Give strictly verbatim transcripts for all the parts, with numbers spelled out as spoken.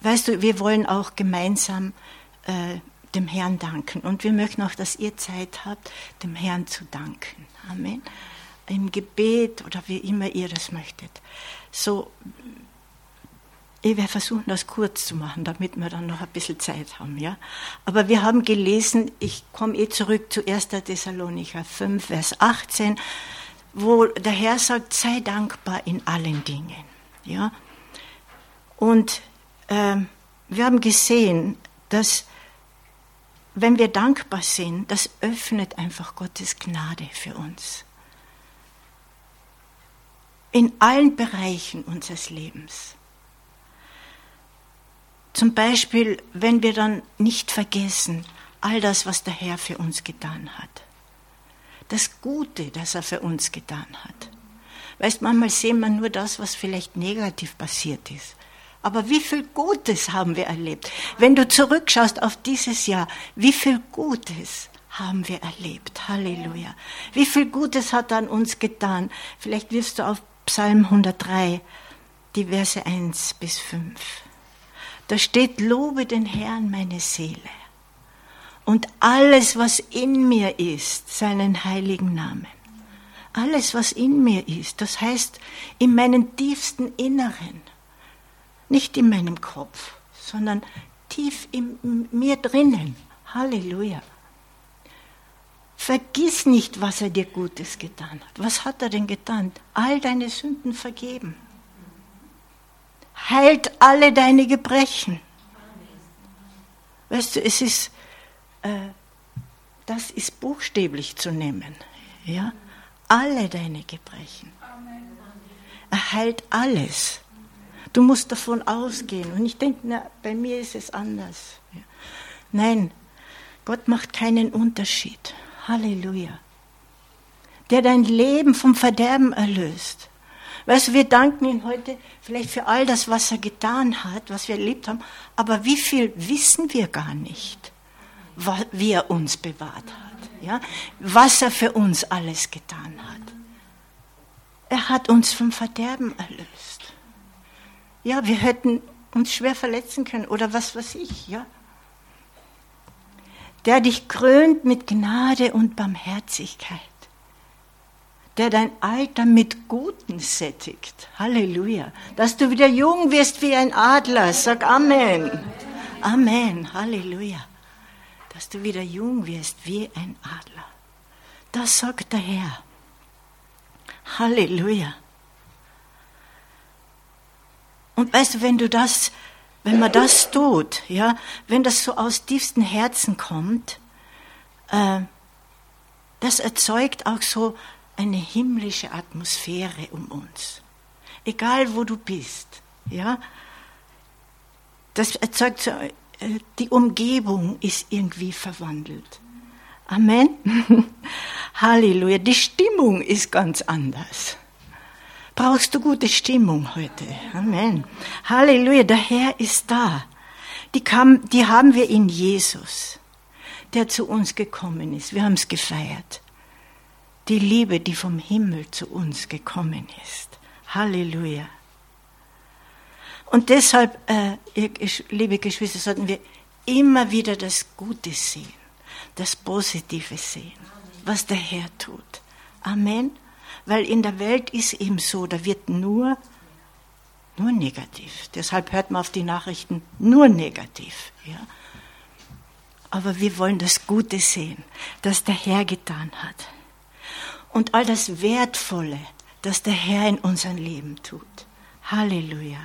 weißt du, wir wollen auch gemeinsam äh, dem Herrn danken. Und wir möchten auch, dass ihr Zeit habt, dem Herrn zu danken. Amen. Im Gebet oder wie immer ihr das möchtet. So, ich werde versuchen, das kurz zu machen, damit wir dann noch ein bisschen Zeit haben. Ja? Aber wir haben gelesen, ich komme eh zurück zu erster Thessalonicher fünf, Vers achtzehn, wo der Herr sagt, sei dankbar in allen Dingen. Ja? Und äh, wir haben gesehen, dass wenn wir dankbar sind, das öffnet einfach Gottes Gnade für uns. In allen Bereichen unseres Lebens. Zum Beispiel, wenn wir dann nicht vergessen, all das, was der Herr für uns getan hat. Das Gute, das er für uns getan hat. Weißt, manchmal sehen wir nur das, was vielleicht negativ passiert ist. Aber wie viel Gutes haben wir erlebt? Wenn du zurückschaust auf dieses Jahr, wie viel Gutes haben wir erlebt? Halleluja. Wie viel Gutes hat er an uns getan? Vielleicht wirst du auf Psalm hundertdrei, die Verse eins bis fünf. Da steht, lobe den Herrn meine Seele und alles, was in mir ist, seinen heiligen Namen. Alles, was in mir ist, das heißt in meinem tiefsten Inneren, nicht in meinem Kopf, sondern tief in mir drinnen. Halleluja. Vergiss nicht, was er dir Gutes getan hat. Was hat er denn getan? All deine Sünden vergeben. Heilt alle deine Gebrechen. Weißt du, es ist, äh, das ist buchstäblich zu nehmen. Ja? Alle deine Gebrechen. Er heilt alles. Du musst davon ausgehen. Und ich denke, na, bei mir ist es anders. Ja. Nein, Gott macht keinen Unterschied. Halleluja. Der dein Leben vom Verderben erlöst. Weißt du, wir danken ihm heute vielleicht für all das, was er getan hat, was wir erlebt haben, aber wie viel wissen wir gar nicht, wie er uns bewahrt hat, ja? Was er für uns alles getan hat. Er hat uns vom Verderben erlöst. Ja, wir hätten uns schwer verletzen können oder was weiß ich, ja. Der dich krönt mit Gnade und Barmherzigkeit. Der dein Alter mit Guten sättigt. Halleluja. Dass du wieder jung wirst wie ein Adler. Sag Amen. Amen. Halleluja. Dass du wieder jung wirst wie ein Adler. Das sagt der Herr. Halleluja. Und weißt du, wenn du das, wenn man das tut, ja, wenn das so aus tiefstem Herzen kommt, äh, das erzeugt auch so eine himmlische Atmosphäre um uns. Egal wo du bist, ja. Das erzeugt so, äh, die Umgebung ist irgendwie verwandelt. Amen. Halleluja. Die Stimmung ist ganz anders. Brauchst du gute Stimmung heute? Amen. Halleluja. Der Herr ist da. Die, kam, die haben wir in Jesus, der zu uns gekommen ist. Wir haben es gefeiert. Die Liebe, die vom Himmel zu uns gekommen ist. Halleluja. Und deshalb, äh, liebe Geschwister, sollten wir immer wieder das Gute sehen, das Positive sehen, was der Herr tut. Amen. Weil in der Welt ist eben so, da wird nur, nur negativ. Deshalb hört man auf die Nachrichten nur negativ. Ja. Aber wir wollen das Gute sehen, das der Herr getan hat. Und all das Wertvolle, das der Herr in unserem Leben tut. Halleluja.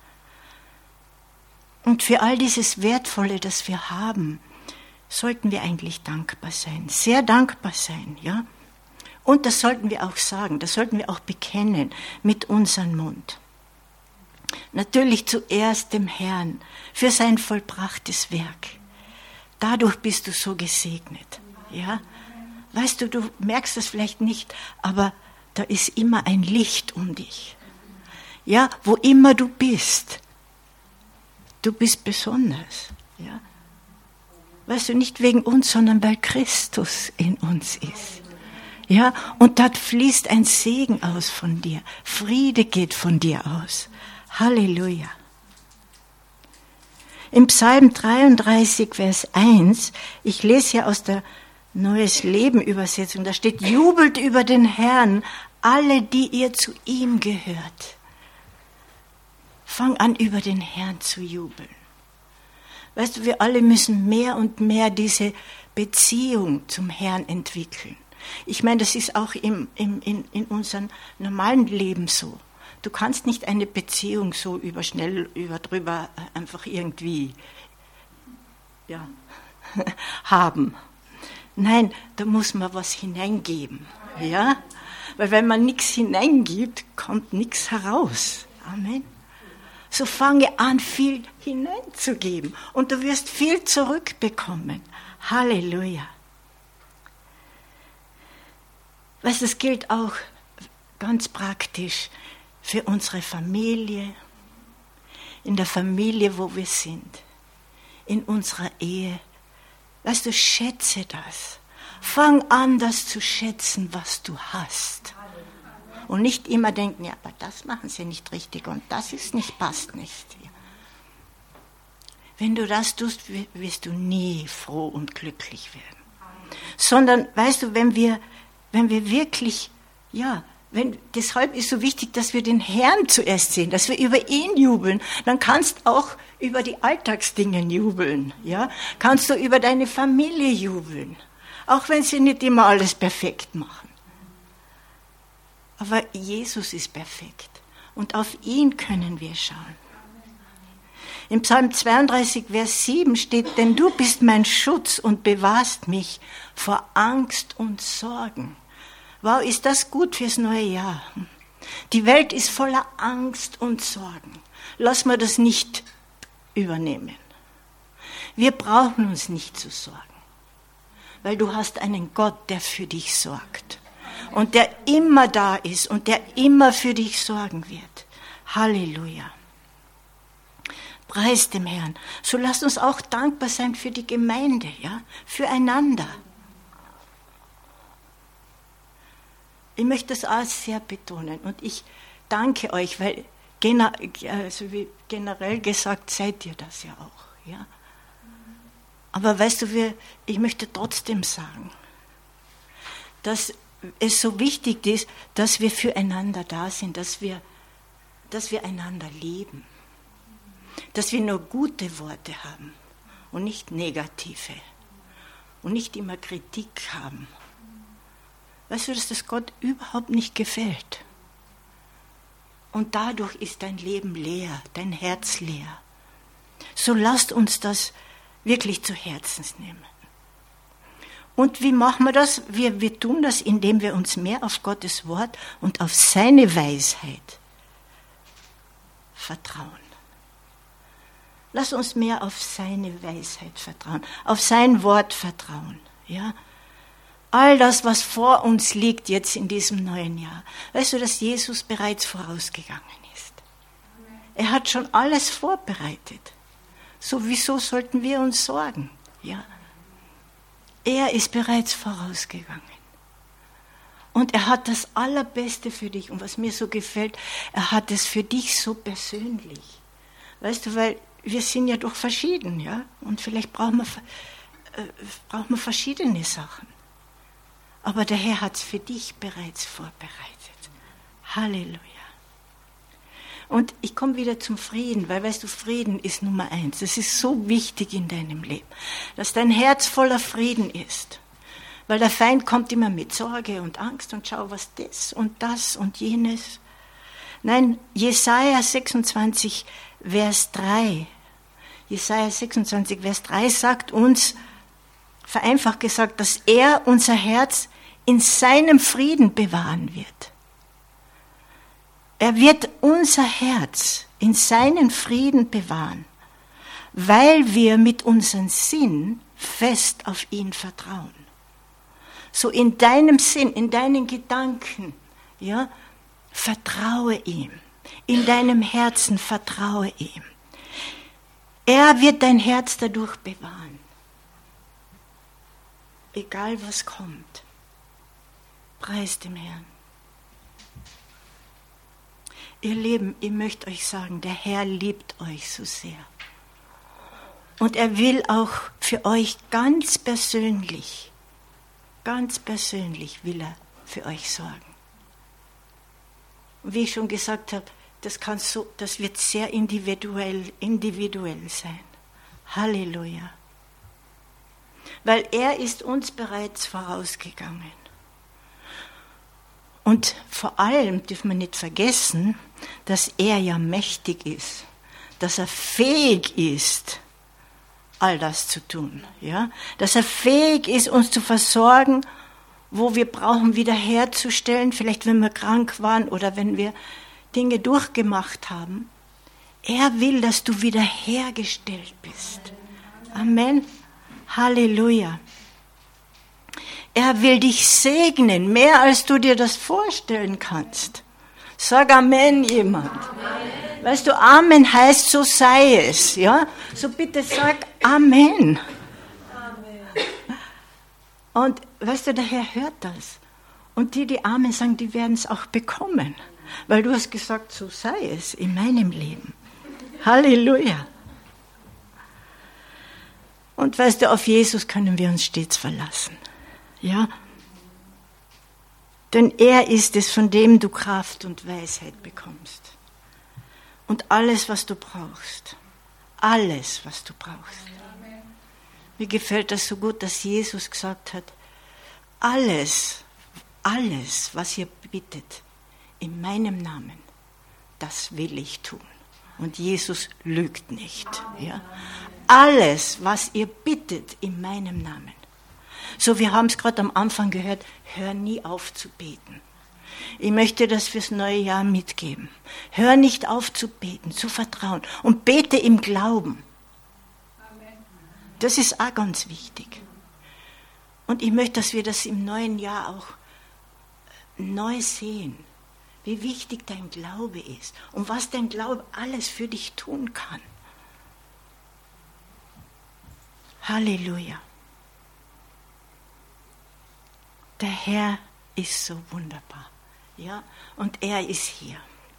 Und für all dieses Wertvolle, das wir haben, sollten wir eigentlich dankbar sein. Sehr dankbar sein, ja. Und das sollten wir auch sagen, das sollten wir auch bekennen mit unserem Mund. Natürlich zuerst dem Herrn für sein vollbrachtes Werk. Dadurch bist du so gesegnet, ja. Weißt du, du merkst es vielleicht nicht, aber da ist immer ein Licht um dich. Ja, wo immer du bist, du bist besonders. Ja. Weißt du, nicht wegen uns, sondern weil Christus in uns ist. Ja, und dort fließt ein Segen aus von dir. Friede geht von dir aus. Halleluja. Im Psalm dreiunddreißig, Vers eins, ich lese hier aus der Neues Leben Übersetzung, da steht, jubelt über den Herrn, alle, die ihr zu ihm gehört. Fang an, über den Herrn zu jubeln. Weißt du, wir alle müssen mehr und mehr diese Beziehung zum Herrn entwickeln. Ich meine, das ist auch im, im, in, in unserem normalen Leben so. Du kannst nicht eine Beziehung so über schnell, über drüber einfach irgendwie ja, haben. Nein, da muss man was hineingeben. Ja? Weil wenn man nichts hineingibt, kommt nichts heraus. Amen. So fange an, viel hineinzugeben und du wirst viel zurückbekommen. Halleluja. Weißt du, das gilt auch ganz praktisch für unsere Familie, in der Familie, wo wir sind, in unserer Ehe. Weißt du, schätze das. Fang an, das zu schätzen, was du hast. Und nicht immer denken, ja, aber das machen sie nicht richtig und das ist nicht, passt nicht. Wenn du das tust, wirst du nie froh und glücklich werden. Sondern, weißt du, wenn wir, wenn wir wirklich, ja, wenn, deshalb ist so wichtig, dass wir den Herrn zuerst sehen, dass wir über ihn jubeln. Dann kannst auch über die Alltagsdinge jubeln, ja. Kannst du über deine Familie jubeln, auch wenn sie nicht immer alles perfekt machen. Aber Jesus ist perfekt und auf ihn können wir schauen. Im Psalm zweiunddreißig, Vers sieben steht, denn du bist mein Schutz und bewahrst mich vor Angst und Sorgen. Wow, ist das gut fürs neue Jahr? Die Welt ist voller Angst und Sorgen. Lass mal das nicht übernehmen. Wir brauchen uns nicht zu sorgen, weil du hast einen Gott, der für dich sorgt. Und der immer da ist und der immer für dich sorgen wird. Halleluja. Preis dem Herrn. So lasst uns auch dankbar sein für die Gemeinde, ja, füreinander. Ich möchte das auch sehr betonen und ich danke euch, weil gener- also wie generell gesagt seid ihr das ja auch, ja. Aber weißt du, wir, ich möchte trotzdem sagen, dass es so wichtig ist, dass wir füreinander da sind, dass wir, dass wir einander lieben, dass wir nur gute Worte haben und nicht negative und nicht immer Kritik haben. Weißt du, dass das Gott überhaupt nicht gefällt? Und dadurch ist dein Leben leer, dein Herz leer. So lasst uns das wirklich zu Herzen nehmen. Und wie machen wir das? Wir, wir tun das, indem wir uns mehr auf Gottes Wort und auf seine Weisheit vertrauen. Lass uns mehr auf seine Weisheit vertrauen, auf sein Wort vertrauen. Ja? All das, was vor uns liegt jetzt in diesem neuen Jahr. Weißt du, dass Jesus bereits vorausgegangen ist? Er hat schon alles vorbereitet. So, wieso sollten wir uns sorgen? Ja? Er ist bereits vorausgegangen. Und er hat das Allerbeste für dich. Und was mir so gefällt, er hat es für dich so persönlich. Weißt du, weil wir sind ja doch verschieden, ja? Und vielleicht brauchen wir, äh, brauchen wir verschiedene Sachen. Aber der Herr hat es für dich bereits vorbereitet. Halleluja. Und ich komme wieder zum Frieden, weil, weißt du, Frieden ist Nummer eins. Das ist so wichtig in deinem Leben, dass dein Herz voller Frieden ist. Weil der Feind kommt immer mit Sorge und Angst und schau, was das und das und jenes. Nein, Jesaja sechsundzwanzig, Vers drei. Jesaja sechsundzwanzig, Vers drei sagt uns, vereinfacht gesagt, dass er unser Herz in seinem Frieden bewahren wird. Er wird unser Herz in seinen Frieden bewahren, weil wir mit unserem Sinn fest auf ihn vertrauen. So in deinem Sinn, in deinen Gedanken, ja, vertraue ihm. In deinem Herzen vertraue ihm. Er wird dein Herz dadurch bewahren. Egal was kommt. Preis dem Herrn. Ihr Lieben, ich möchte euch sagen, der Herr liebt euch so sehr. Und er will auch für euch ganz persönlich, ganz persönlich will er für euch sorgen. Und wie ich schon gesagt habe, das, kann so, das wird sehr individuell, individuell sein. Halleluja. Weil er ist uns bereits vorausgegangen. Und vor allem dürfen wir nicht vergessen, dass er ja mächtig ist, dass er fähig ist, all das zu tun. Ja? Dass er fähig ist, uns zu versorgen, wo wir brauchen, wiederherzustellen, vielleicht wenn wir krank waren oder wenn wir Dinge durchgemacht haben. Er will, dass du wiederhergestellt bist. Amen. Halleluja. Er will dich segnen, mehr als du dir das vorstellen kannst. Sag Amen, jemand. Amen. Weißt du, Amen heißt, so sei es. Ja? So bitte sag Amen. Amen. Und weißt du, der Herr hört das. Und die, die Amen sagen, die werden es auch bekommen. Weil du hast gesagt, so sei es in meinem Leben. Halleluja. Und weißt du, auf Jesus können wir uns stets verlassen. Ja? Denn er ist es, von dem du Kraft und Weisheit bekommst. Und alles, was du brauchst. Alles, was du brauchst. Mir gefällt das so gut, dass Jesus gesagt hat, alles, alles, was ihr bittet, in meinem Namen, das will ich tun. Und Jesus lügt nicht. Ja? Alles, was ihr bittet, in meinem Namen. So, wir haben es gerade am Anfang gehört, hör nie auf zu beten. Ich möchte das fürs neue Jahr mitgeben. Hör nicht auf zu beten, zu vertrauen und bete im Glauben. Das ist auch ganz wichtig. Und ich möchte, dass wir das im neuen Jahr auch neu sehen, wie wichtig dein Glaube ist und was dein Glaube alles für dich tun kann. Halleluja. Der Herr ist so wunderbar. Ja? Und er ist hier.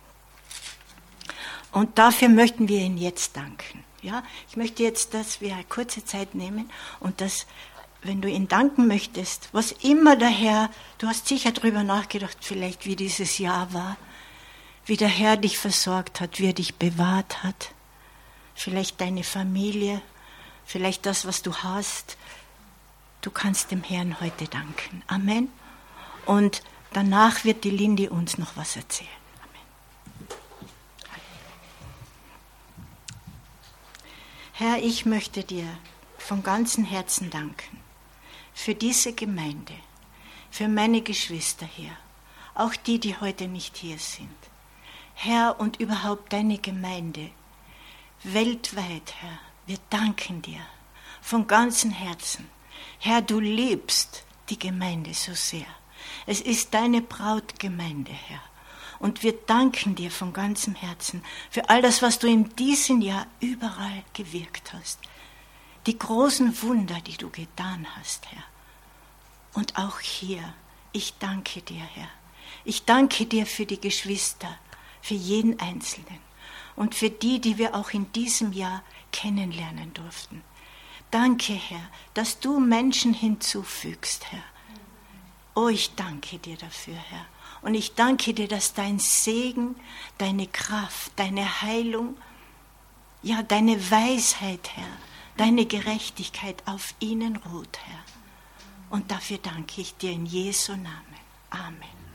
Und dafür möchten wir ihn jetzt danken. Ja? Ich möchte jetzt, dass wir eine kurze Zeit nehmen und dass, wenn du ihn danken möchtest, was immer der Herr, du hast sicher darüber nachgedacht, vielleicht wie dieses Jahr war, wie der Herr dich versorgt hat, wie er dich bewahrt hat, vielleicht deine Familie, vielleicht das, was du hast. Du kannst dem Herrn heute danken. Amen. Und danach wird die Lindy uns noch was erzählen. Amen. Herr, ich möchte dir von ganzem Herzen danken für diese Gemeinde, für meine Geschwister hier, auch die, die heute nicht hier sind. Herr, und überhaupt deine Gemeinde, weltweit, Herr, wir danken dir von ganzem Herzen. Herr, du liebst die Gemeinde so sehr. Es ist deine Brautgemeinde, Herr. Und wir danken dir von ganzem Herzen für all das, was du in diesem Jahr überall gewirkt hast. Die großen Wunder, die du getan hast, Herr. Und auch hier, ich danke dir, Herr. Ich danke dir für die Geschwister, für jeden Einzelnen und für die, die wir auch in diesem Jahr kennenlernen durften. Danke, Herr, dass du Menschen hinzufügst, Herr. Oh, ich danke dir dafür, Herr. Und ich danke dir, dass dein Segen, deine Kraft, deine Heilung, ja, deine Weisheit, Herr, deine Gerechtigkeit auf ihnen ruht, Herr. Und dafür danke ich dir in Jesu Namen. Amen.